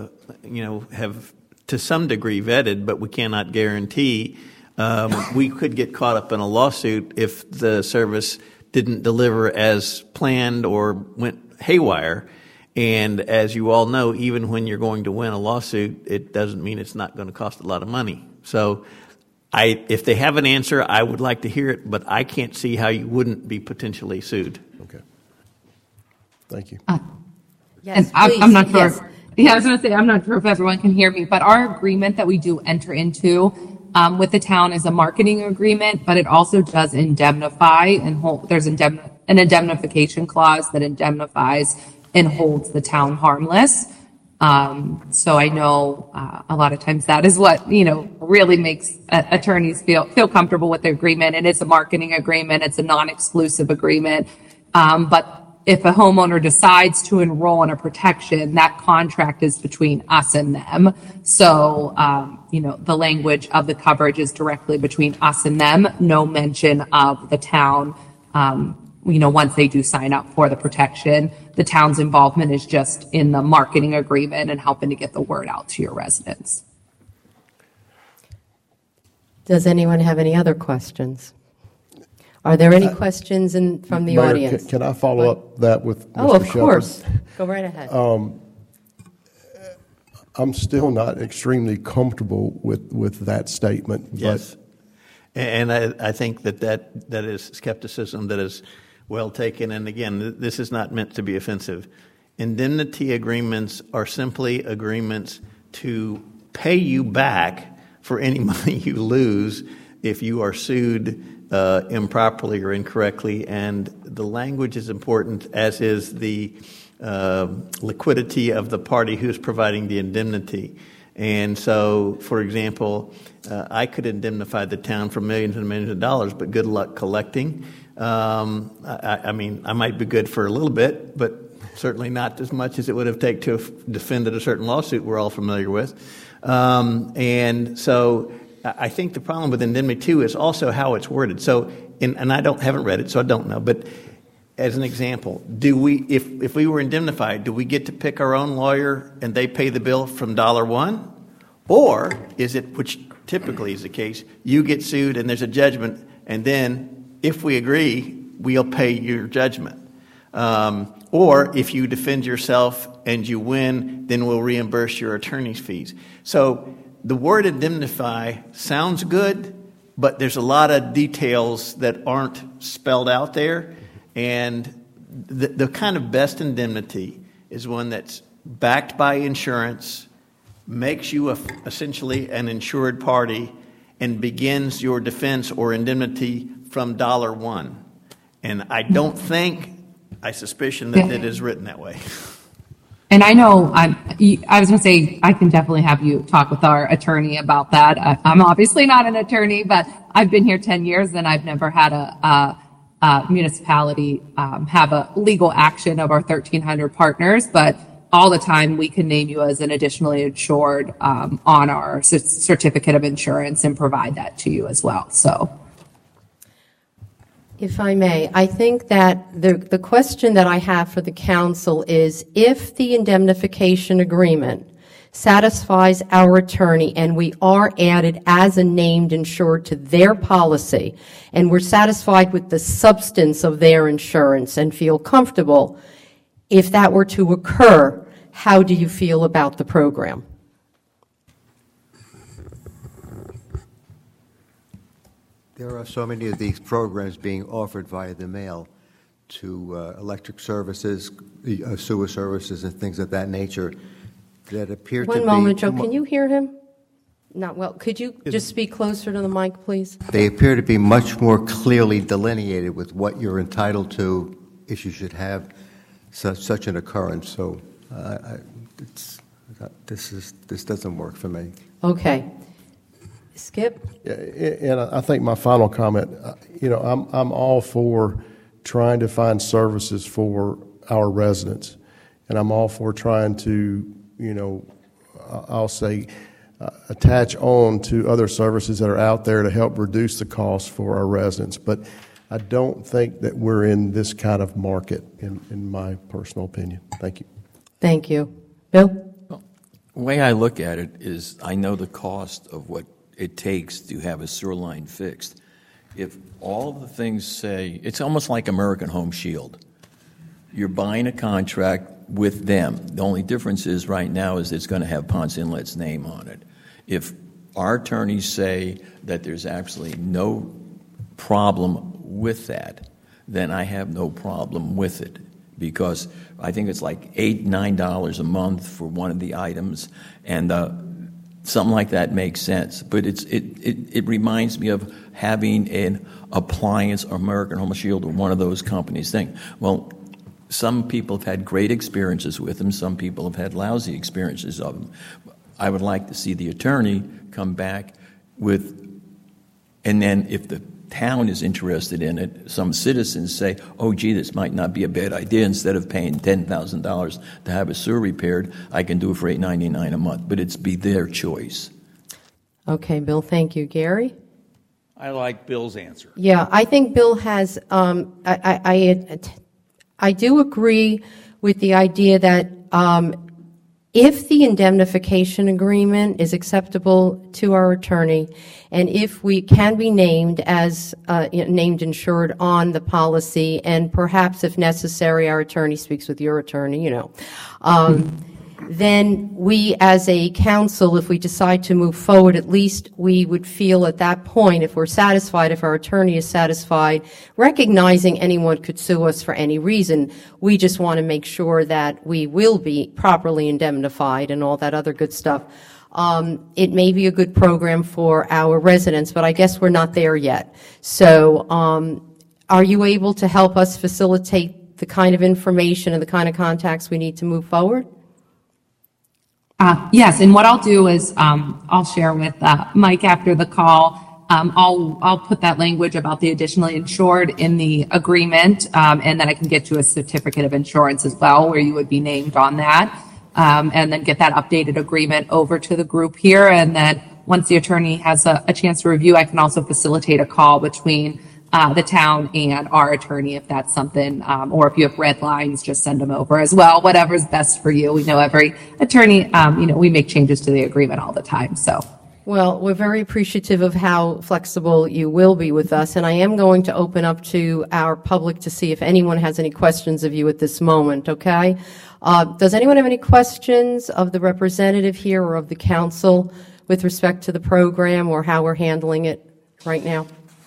have to some degree vetted, but we cannot guarantee. We could get caught up in a lawsuit if the service didn't deliver as planned or went haywire. And as you all know, even when you're going to win a lawsuit, it doesn't mean it's not going to cost a lot of money. So if they have an answer, I would like to hear it, but I can't see how you wouldn't be potentially sued. Okay. Thank you. Yes, I'm not sure. Yes. Yeah, I was going to say, I'm not sure if everyone can hear me, but our agreement that we do enter into with the town is a marketing agreement, but it also does indemnify and there's an indemnification clause that indemnifies and holds the town harmless. So I know a lot of times that is what, really makes attorneys feel comfortable with the agreement. And it's a marketing agreement. It's a non-exclusive agreement. But if a homeowner decides to enroll in a protection, that contract is between us and them. So, the language of the coverage is directly between us and them. No mention of the town. Once they do sign up for the protection, the town's involvement is just in the marketing agreement and helping to get the word out to your residents. Does anyone have any other questions? Are there any questions from the Mayor, audience? Can I follow up that with Mr. Oh, of Shepherd? course. Go right ahead. I'm still not extremely comfortable with that statement. Yes. And I think that is skepticism that is well taken. And again, this is not meant to be offensive. Indemnity agreements are simply agreements to pay you back for any money you lose if you are sued improperly or incorrectly. And the language is important, as is the liquidity of the party who's providing the indemnity. And so, for example, I could indemnify the town for millions and millions of dollars, but good luck collecting. I mean, I might be good for a little bit, but certainly not as much as it would have taken to have defended a certain lawsuit we're all familiar with. And so I think the problem with indemnity, too, is also how it's worded. So, and I haven't read it, so I don't know, but as an example, if we were indemnified, do we get to pick our own lawyer and they pay the bill from $1? Or is it, which typically is the case, you get sued and there's a judgment, and then if we agree, we'll pay your judgment. Or if you defend yourself and you win, then we'll reimburse your attorney's fees. So the word indemnify sounds good, but there's a lot of details that aren't spelled out there. And the kind of best indemnity is one that's backed by insurance, makes you essentially an insured party, and begins your defense or indemnity from $1. And I suspicion that it is written that way. And I know, I was going to say, I can definitely have you talk with our attorney about that. I'm obviously not an attorney, but I've been here 10 years and I've never had a municipality have a legal action of our 1,300 partners, but all the time we can name you as an additionally insured on our certificate of insurance and provide that to you as well. So, if I may, I think that the question that I have for the council is, if the indemnification agreement satisfies our attorney and we are added as a named insured to their policy, and we're satisfied with the substance of their insurance and feel comfortable, if that were to occur, how do you feel about the program? There are so many of these programs being offered via the mail to electric services, sewer services, and things of that nature that appear to be... One moment, Joe. Can you hear him? Not well. Could you just speak closer to the mic, please? They appear to be much more clearly delineated with what you're entitled to if you should have such an occurrence. So this doesn't work for me. Okay. Skip? Yeah, and I think my final comment, I'm all for trying to find services for our residents, and I'm all for trying to, I'll say, attach on to other services that are out there to help reduce the cost for our residents. But I don't think that we're in this kind of market, in my personal opinion. Thank you. Thank you. Bill? Well, the way I look at it is I know the cost of what it takes to have a sewer line fixed. If all the things say, it's almost like American Home Shield. You're buying a contract with them. The only difference is right now is it's going to have Ponce Inlet's name on it. If our attorneys say that there's absolutely no problem with that, then I have no problem with it, because I think it's like $8, $9 a month for one of the items, and something like that makes sense. But it reminds me of having an appliance or American Home Shield or one of those companies thing. Well, some people have had great experiences with them. Some people have had lousy experiences of them. I would like to see the attorney come back with, and then if the town is interested in it, some citizens say, oh, gee, this might not be a bad idea. Instead of paying $10,000 to have a sewer repaired, I can do it for $8.99 a month. But it's be their choice. Okay, Bill, thank you. Gary? I like Bill's answer. Yeah, I think Bill has, I do agree with the idea that if the indemnification agreement is acceptable to our attorney, and if we can be named as named insured on the policy, and perhaps if necessary, our attorney speaks with your attorney, then we as a council, if we decide to move forward, at least we would feel at that point, if we're satisfied, if our attorney is satisfied, recognizing anyone could sue us for any reason, we just want to make sure that we will be properly indemnified and all that other good stuff. It may be a good program for our residents, but I guess we're not there yet. So are you able to help us facilitate the kind of information and the kind of contacts we need to move forward? Yes, and what I'll do is I'll share with Mike after the call. I'll put that language about the additionally insured in the agreement, and then I can get you a certificate of insurance as well, where you would be named on that, and then get that updated agreement over to the group here. And then once the attorney has a chance to review, I can also facilitate a call between the town and our attorney if that's something, or if you have red lines, just send them over as well. Whatever's best for you. We know every attorney, we make changes to the agreement all the time, so. Well, we're very appreciative of how flexible you will be with us, and I am going to open up to our public to see if anyone has any questions of you at this moment, okay? Does anyone have any questions of the representative here or of the council with respect to the program or how we're handling it right now?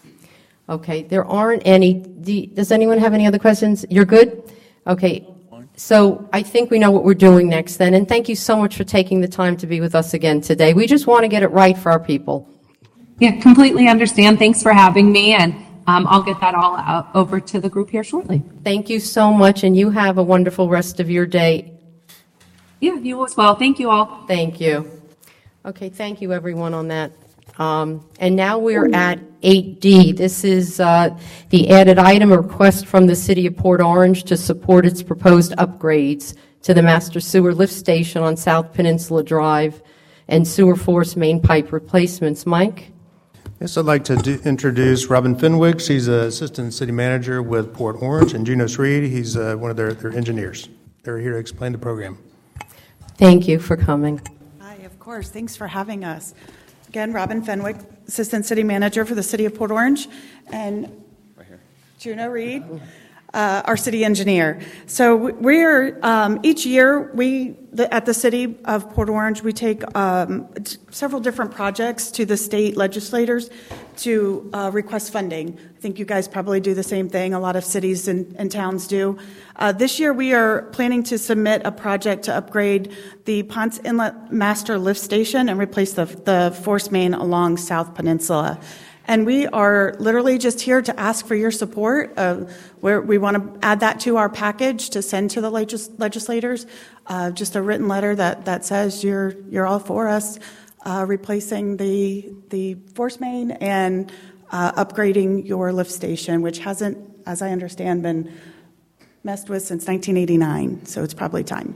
Okay, there aren't any. Does anyone have any other questions? You're good? Okay. So I think we know what we're doing next then, and thank you so much for taking the time to be with us again today. We just want to get it right for our people. Yeah, completely understand. Thanks for having me, and I'll get that all out over to the group here shortly. Thank you so much, and you have a wonderful rest of your day. Yeah, you as well. Thank you all. Thank you. Okay, thank you everyone on that. And now we're at 8D. This is the added item, a request from the City of Port Orange to support its proposed upgrades to the master sewer lift station on South Peninsula Drive and sewer force main pipe replacements. Mike? Yes, I'd like to introduce Robin Fenwick. She's an assistant city manager with Port Orange, and Junos Reed, he's one of their engineers. They're here to explain the program. Thank you for coming. Hi, of course. Thanks for having us. Again, Robin Fenwick, Assistant City Manager for the City of Port Orange, and right here, Juno Reed, our City Engineer. So we're, each year, at the City of Port Orange, we take several different projects to the state legislators to request funding. I think you guys probably do the same thing. A lot of cities and towns do. This year, we are planning to submit a project to upgrade the Ponce Inlet Master Lift Station and replace the force main along South Peninsula. And we are literally just here to ask for your support. We want to add that to our package to send to the legislators. Just a written letter that says you're all for us replacing the force main and upgrading your lift station, which hasn't, as I understand, been messed with since 1989. So it's probably time.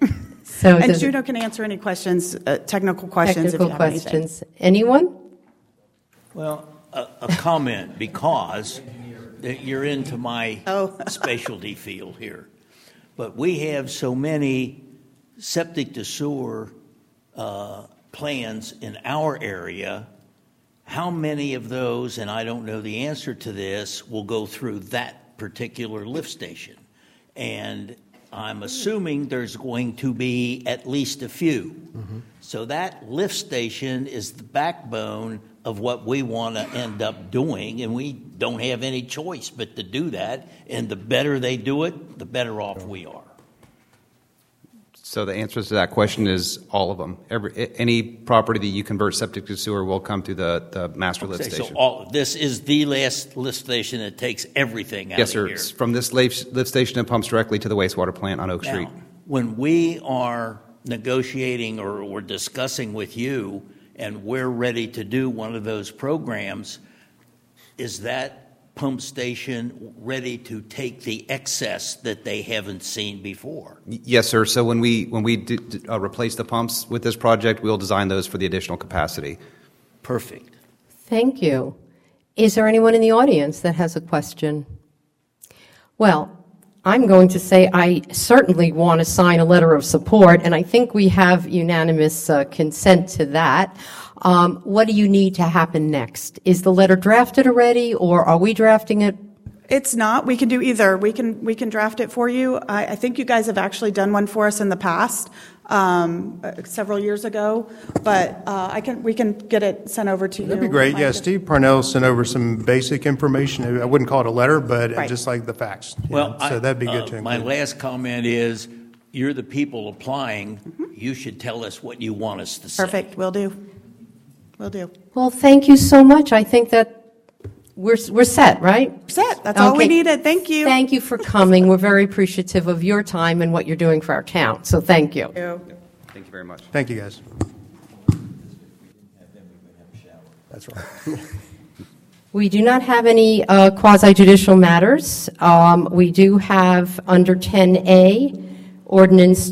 So and Juno can answer any questions, technical questions. Technical if you have questions. Anyone? Well, a comment, because you're into my specialty field here. But we have so many septic to sewer plans in our area. How many of those, and I don't know the answer to this, will go through that particular lift station? And I'm assuming there's going to be at least a few. Mm-hmm. So that lift station is the backbone of what we want to end up doing, and we don't have any choice but to do that. And the better they do it, the better off we are. So the answer to that question is all of them. Any property that you convert septic to sewer will come through the master lift station. So this is the last lift station that takes everything out yes, of here. Yes, sir. From this lift station, it pumps directly to the wastewater plant on Oak Street. When we are negotiating or we're discussing with you and we're ready to do one of those programs, is that pump station ready to take the excess that they haven't seen before? Yes, sir. So when we replace the pumps with this project, we'll design those for the additional capacity. Perfect. Thank you. Is there anyone in the audience that has a question? Well, I'm going to say I certainly want to sign a letter of support, and I think we have unanimous consent to that. What do you need to happen next? Is the letter drafted already, or are we drafting it? It's not. We can do either. We can draft it for you. I think you guys have actually done one for us in the past, several years ago. But we can get it sent over to you. That'd be great. Yeah, Steve Parnell sent over some basic information. I wouldn't call it a letter, but right. Just like the facts. Well, so that'd be good to include. My last comment is, you're the people applying. Mm-hmm. You should tell us what you want us to say. Perfect. Will do. Will do. Well, thank you so much. I think that we're set, right? Set. That's all we needed. Thank you. Thank you for coming. We're very appreciative of your time and what you're doing for our town. So thank you. Thank you. Thank you very much. Thank you, guys. That's right. We do not have any quasi-judicial matters. We do have under 10A, Ordinance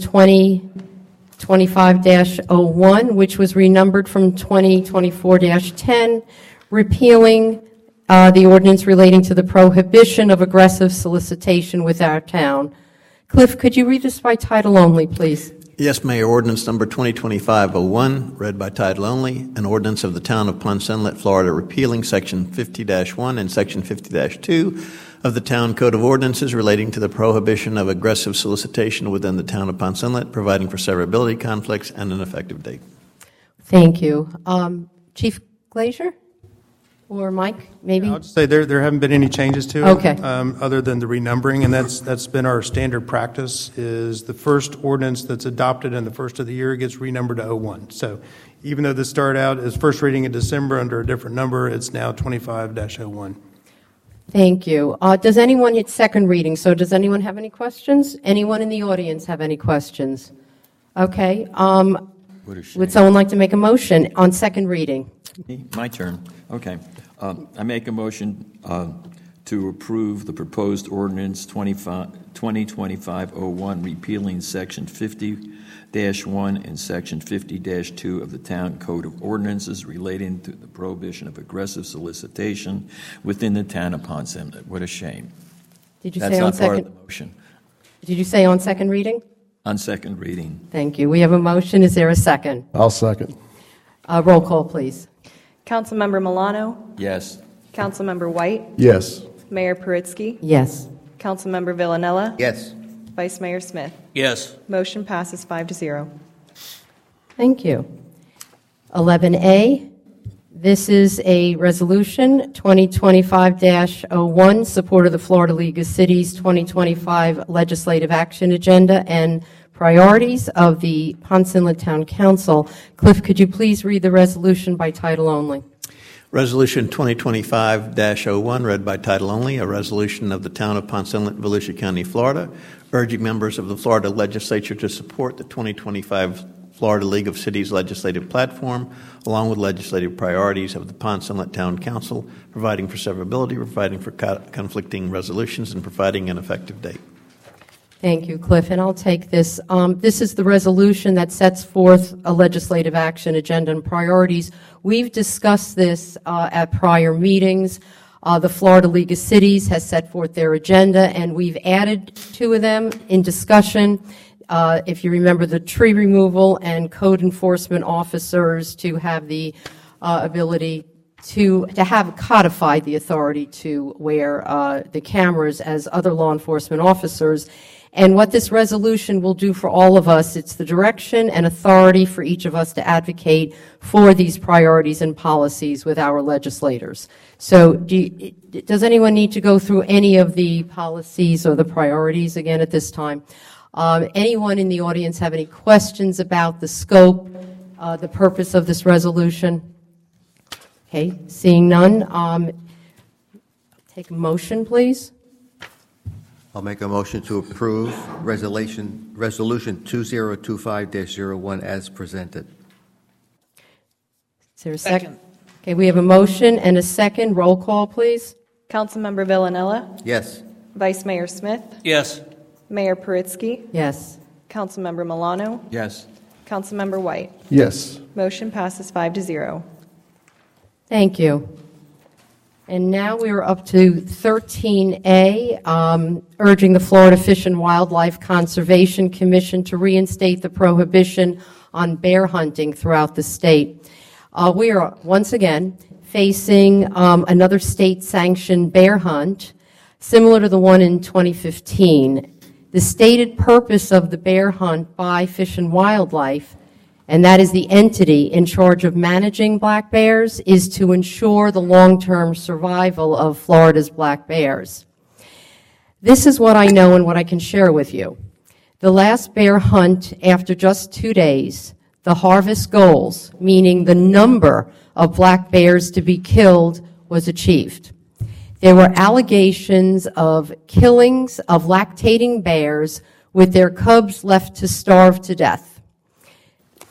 2025-01, which was renumbered from 2024-10, repealing the ordinance relating to the prohibition of aggressive solicitation with our town. Cliff, could you read this by title only, please? Yes, Mayor. Ordinance number 2025-01, read by title only, an ordinance of the Town of Ponce Inlet, Florida, repealing Section 50-1 and Section 50-2 of the Town Code of Ordinances relating to the prohibition of aggressive solicitation within the Town of Ponce Inlet, providing for severability conflicts and an effective date. Thank you. Chief Glazier? Or Mike, maybe? I'll just say there haven't been any changes to it. Okay. Other than the renumbering, and that's been our standard practice, is the first ordinance that's adopted in the first of the year gets renumbered to 01. So even though this started out as first reading in December under a different number, it's now 25-01. Thank you. Does anyone, it's second reading, so does anyone have any questions? Anyone in the audience have any questions? Okay. Would someone like to make a motion on second reading? My turn. Okay. I make a motion to approve the proposed ordinance 2025-01, repealing Section 50-1 and Section 50-2 of the Town Code of Ordinances relating to the prohibition of aggressive solicitation within the Town of Ponce Inlet. What a shame. Did you That's say on not part second? of the motion. Did you say on second reading? On second reading. Thank you. We have a motion. Is there a second? I'll second. Roll call, please. Councilmember Milano, Yes. Councilmember White, Yes. Mayor Paritsky, Yes. Councilmember Villanella, Yes. Vice Mayor Smith. Yes. Motion passes 5-0. Thank you. 11A, this is a resolution, 2025-01, support of the Florida League of Cities 2025 legislative action agenda and priorities of the Ponce Inlet Town Council. Cliff, could you please read the resolution by title only? Resolution 2025-01, read by title only, a resolution of the Town of Ponce Inlet, Volusia County, Florida, urging members of the Florida Legislature to support the 2025 Florida League of Cities legislative platform, along with legislative priorities of the Ponce Inlet Town Council, providing for severability, providing for conflicting resolutions, and providing an effective date. Thank you, Cliff, and I'll take this. This is the resolution that sets forth a legislative action agenda and priorities. We've discussed this at prior meetings. The Florida League of Cities has set forth their agenda, and we've added two of them in discussion. If you remember, the tree removal and code enforcement officers to have the ability to have codified the authority to wear the cameras as other law enforcement officers. And what this resolution will do for all of us, it's the direction and authority for each of us to advocate for these priorities and policies with our legislators. So does anyone need to go through any of the policies or the priorities again at this time? Anyone in the audience have any questions about the scope, the purpose of this resolution? Okay, seeing none, take a motion, please. I'll make a motion to approve Resolution 2025-01 as presented. Is there a second? Okay, we have a motion and a second. Roll call, please. Councilmember Villanella, Yes. Vice Mayor Smith, Yes. Mayor Paritsky, Yes. Councilmember Milano, Yes. Councilmember White. Yes. Motion passes 5-0. Thank you. And now we are up to 13A, urging the Florida Fish and Wildlife Conservation Commission to reinstate the prohibition on bear hunting throughout the state. We are once again facing another state-sanctioned bear hunt, similar to the one in 2015. The stated purpose of the bear hunt by Fish and Wildlife, and that is the entity in charge of managing black bears, is to ensure the long-term survival of Florida's black bears. This is what I know and what I can share with you. The last bear hunt, after just 2 days, the harvest goals, meaning the number of black bears to be killed, was achieved. There were allegations of killings of lactating bears with their cubs left to starve to death.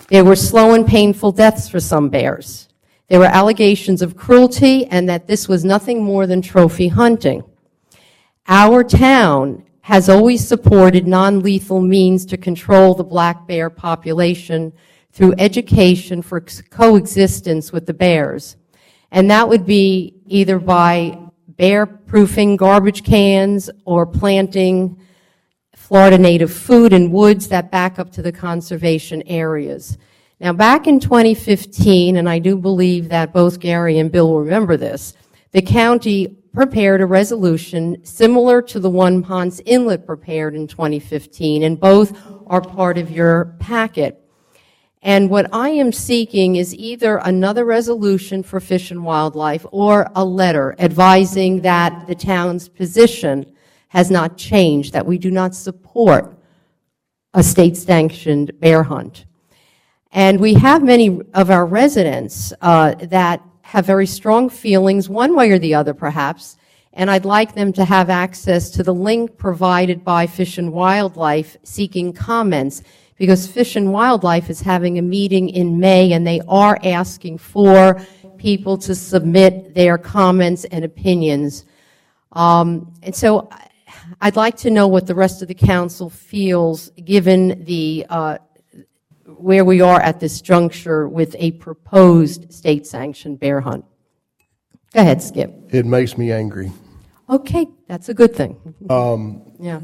There were slow and painful deaths for some bears. There were allegations of cruelty and that this was nothing more than trophy hunting. Our town has always supported non-lethal means to control the black bear population through education for coexistence with the bears. And that would be either by bear-proofing garbage cans or planting Florida native food in woods that back up to the conservation areas. Now, back in 2015, and I do believe that both Gary and Bill will remember this, the county prepared a resolution similar to the one Ponce Inlet prepared in 2015, and both are part of your packet. And what I am seeking is either another resolution for Fish and Wildlife or a letter advising that the town's position has not changed, that we do not support a state-sanctioned bear hunt. And we have many of our residents that have very strong feelings, one way or the other perhaps, and I'd like them to have access to the link provided by Fish and Wildlife seeking comments, because Fish and Wildlife is having a meeting in May and they are asking for people to submit their comments and opinions. And so I'd like to know what the rest of the council feels given the where we are at this juncture with a proposed state-sanctioned bear hunt. Go ahead, Skip. It makes me angry. Okay, that's a good thing. Yeah.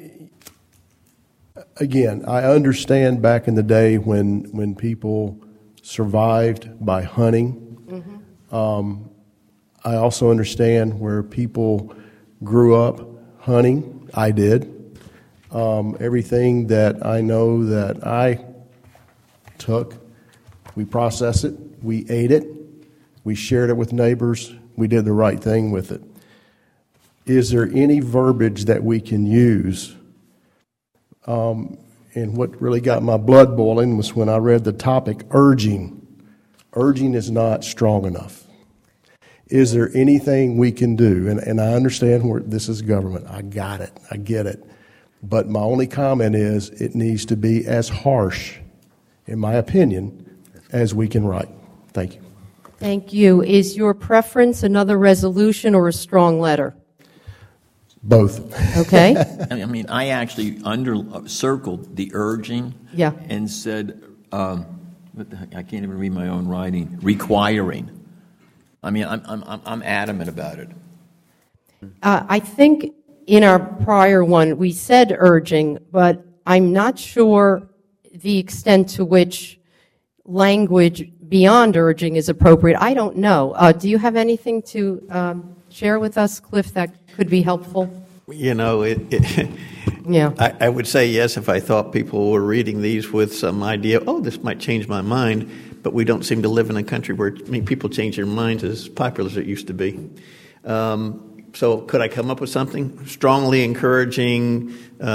Again, I understand back in the day when people survived by hunting. Mm-hmm. I also understand where people grew up hunting. I did. Everything that I know that I took, we processed it, we ate it, we shared it with neighbors, we did the right thing with it. Is there any verbiage that we can use? And what really got my blood boiling was when I read the topic, urging. Urging is not strong enough. Is there anything we can do? And I understand where this is government. I got it. I get it. But my only comment is it needs to be as harsh, in my opinion, as we can write. Thank you. Thank you. Is your preference another resolution or a strong letter? Both. Okay. I mean, I actually circled the urging and said, what the heck, I can't even read my own writing, requiring. I mean, I'm adamant about it. I think in our prior one we said urging, but I'm not sure the extent to which language beyond urging is appropriate. I don't know. Do you have anything to share with us, Cliff, that could be helpful? You know, I would say yes if I thought people were reading these with some idea, oh, this might change my mind, but we don't seem to live in a country where people change their minds as popular as it used to be. So could I come up with something? Strongly encouraging,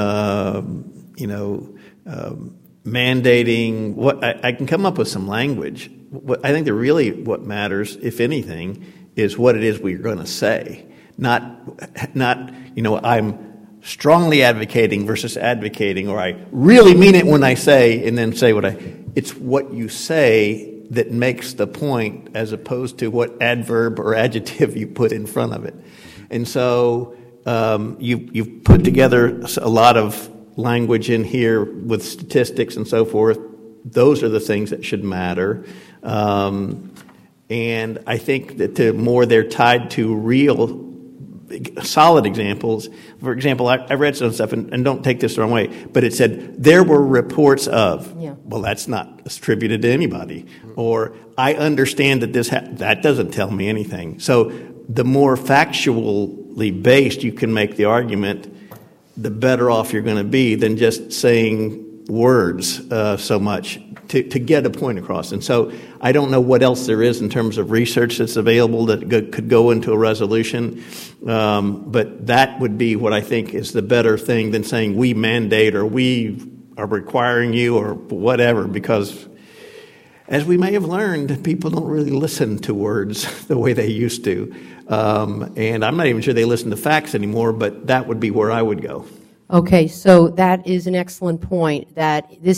mandating. What I can come up with some language. I think that really what matters, if anything, is what it is we're going to say. Not, I'm strongly advocating versus advocating, or I really mean it when I say, and then say it's what you say that makes the point as opposed to what adverb or adjective you put in front of it. And so you've put together a lot of language in here with statistics and so forth. Those are the things that should matter. And I think that the more they're tied to real solid examples. For example, I read some stuff, and don't take this the wrong way, but it said, there were reports of. Yeah. Well, that's not attributed to anybody. Or, I understand that that doesn't tell me anything. So the more factually based you can make the argument, the better off you're going to be than just saying words so much to get a point across. And so I don't know what else there is in terms of research that's available that could go into a resolution, but that would be what I think is the better thing than saying we mandate or we are requiring you or whatever, because as we may have learned, people don't really listen to words the way they used to. And I'm not even sure they listen to facts anymore, but that would be where I would go. Okay, so that is an excellent point, that this